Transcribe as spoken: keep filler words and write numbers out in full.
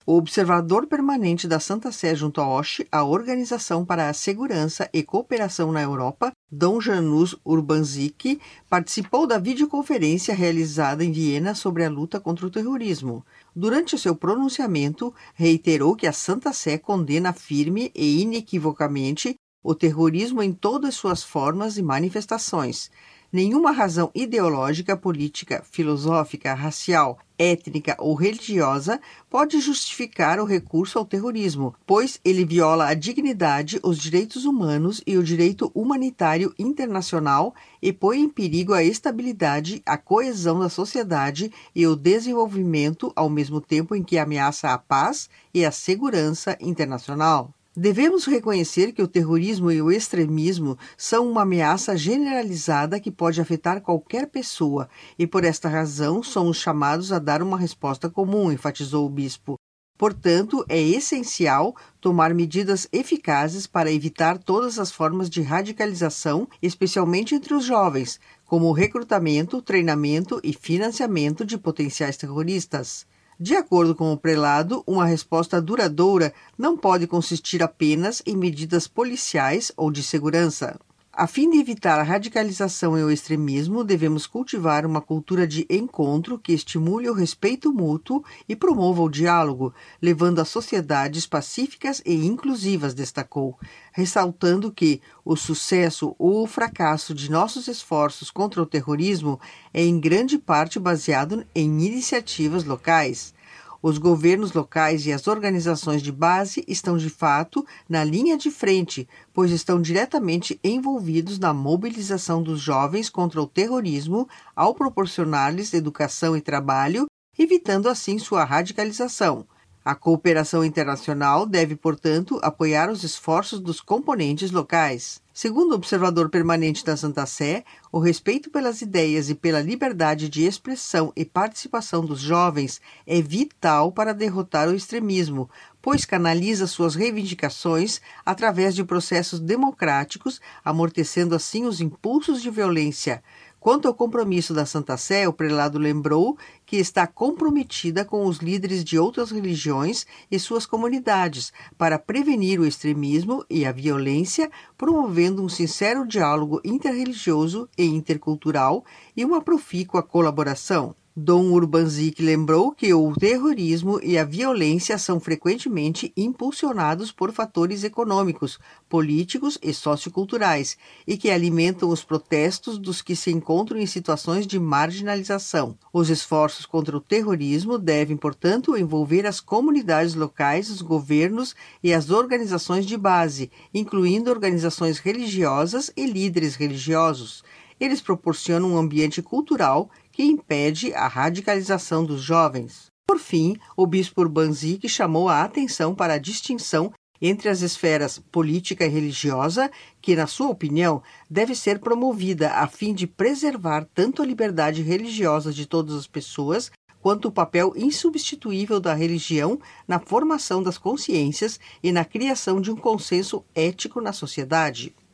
O observador permanente da Santa Sé junto à O S C, a Organização para a Segurança e Cooperação na Europa, Dom Janusz Urbanski, participou da videoconferência realizada em Viena sobre a luta contra o terrorismo. Durante o seu pronunciamento, reiterou que a Santa Sé condena firme e inequivocamente o terrorismo em todas suas formas e manifestações. Nenhuma razão ideológica, política, filosófica, racial, étnica ou religiosa pode justificar o recurso ao terrorismo, pois ele viola a dignidade, os direitos humanos e o direito humanitário internacional e põe em perigo a estabilidade, a coesão da sociedade e o desenvolvimento, ao mesmo tempo em que ameaça a paz e a segurança internacional. Devemos reconhecer que o terrorismo e o extremismo são uma ameaça generalizada que pode afetar qualquer pessoa, e por esta razão somos chamados a dar uma resposta comum, enfatizou o bispo. Portanto, é essencial tomar medidas eficazes para evitar todas as formas de radicalização, especialmente entre os jovens, como o recrutamento, treinamento e financiamento de potenciais terroristas. De acordo com o prelado, uma resposta duradoura não pode consistir apenas em medidas policiais ou de segurança. A fim de evitar a radicalização e o extremismo, devemos cultivar uma cultura de encontro que estimule o respeito mútuo e promova o diálogo, levando a sociedades pacíficas e inclusivas, destacou, ressaltando que o sucesso ou o fracasso de nossos esforços contra o terrorismo é em grande parte baseado em iniciativas locais. Os governos locais e as organizações de base estão, de fato, na linha de frente, pois estão diretamente envolvidos na mobilização dos jovens contra o terrorismo ao proporcionar-lhes educação e trabalho, evitando assim sua radicalização. A cooperação internacional deve, portanto, apoiar os esforços dos componentes locais. Segundo o observador permanente da Santa Sé, o respeito pelas ideias e pela liberdade de expressão e participação dos jovens é vital para derrotar o extremismo, pois canaliza suas reivindicações através de processos democráticos, amortecendo assim os impulsos de violência. Quanto ao compromisso da Santa Sé, o prelado lembrou que está comprometida com os líderes de outras religiões e suas comunidades para prevenir o extremismo e a violência, promovendo um sincero diálogo interreligioso e intercultural e uma profícua colaboração. Dom Urbanski lembrou que o terrorismo e a violência são frequentemente impulsionados por fatores econômicos, políticos e socioculturais e que alimentam os protestos dos que se encontram em situações de marginalização. Os esforços contra o terrorismo devem, portanto, envolver as comunidades locais, os governos e as organizações de base, incluindo organizações religiosas e líderes religiosos. Eles proporcionam um ambiente cultural que impede a radicalização dos jovens. Por fim, o bispo Urbanski chamou a atenção para a distinção entre as esferas política e religiosa, que, na sua opinião, deve ser promovida a fim de preservar tanto a liberdade religiosa de todas as pessoas, quanto o papel insubstituível da religião na formação das consciências e na criação de um consenso ético na sociedade.